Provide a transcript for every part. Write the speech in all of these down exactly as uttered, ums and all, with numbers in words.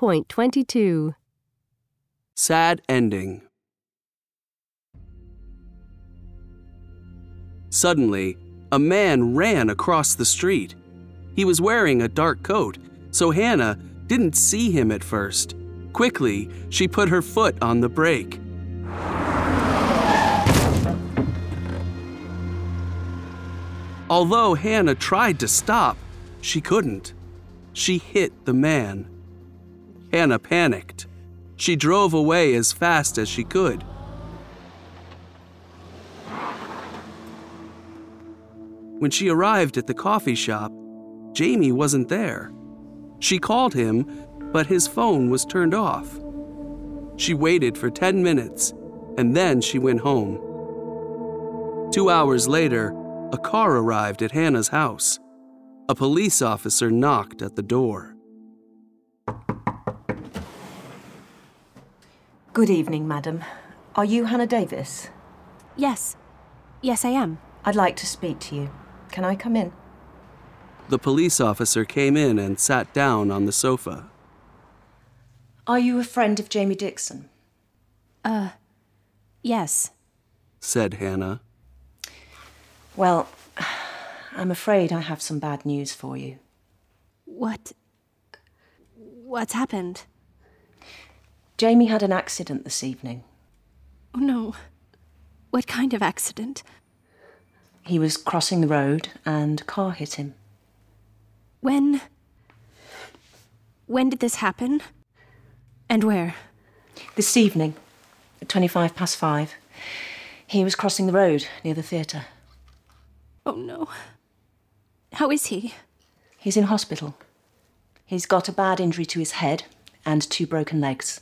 point twenty-two. Sad ending. Suddenly, a man ran across the street. He was wearing a dark coat, so Hannah didn't see him at first. Quickly, she put her foot on the brake. Although Hannah tried to stop, she couldn't. She hit the man. Hannah panicked. She drove away as fast as she could. When she arrived at the coffee shop, Jamie wasn't there. She called him, but his phone was turned off. She waited for ten minutes, and then she went home. Two hours later, a car arrived at Hannah's house. A police officer knocked at the door. Good evening, madam. Are you Hannah Davis? Yes. Yes, I am. I'd like to speak to you. Can I come in? The police officer came in and sat down on the sofa. Are you a friend of Jamie Dixon? Uh, yes, said Hannah. Well, I'm afraid I have some bad news for you. What? What's happened? Jamie had an accident this evening. Oh, no. What kind of accident? He was crossing the road and a car hit him. When? When did this happen? And where? This evening, at twenty-five past five. He was crossing the road near the theatre. Oh, no. How is he? He's in hospital. He's got a bad injury to his head and two broken legs.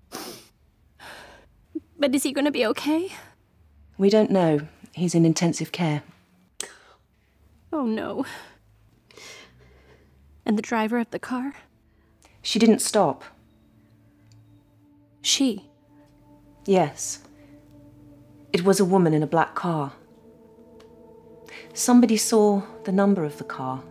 But is he going to be okay? We don't know. He's in intensive care. Oh, no. And the driver of the car? She didn't stop. She? Yes. It was a woman in a black car. Somebody saw the number of the car.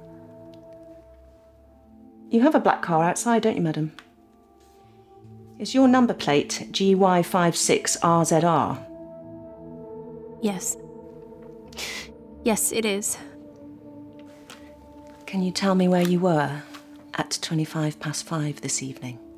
You have a black car outside, don't you, madam? Is your number plate G Y five six R Z R? Yes. Yes, it is. Can you tell me where you were at twenty-five past five this evening?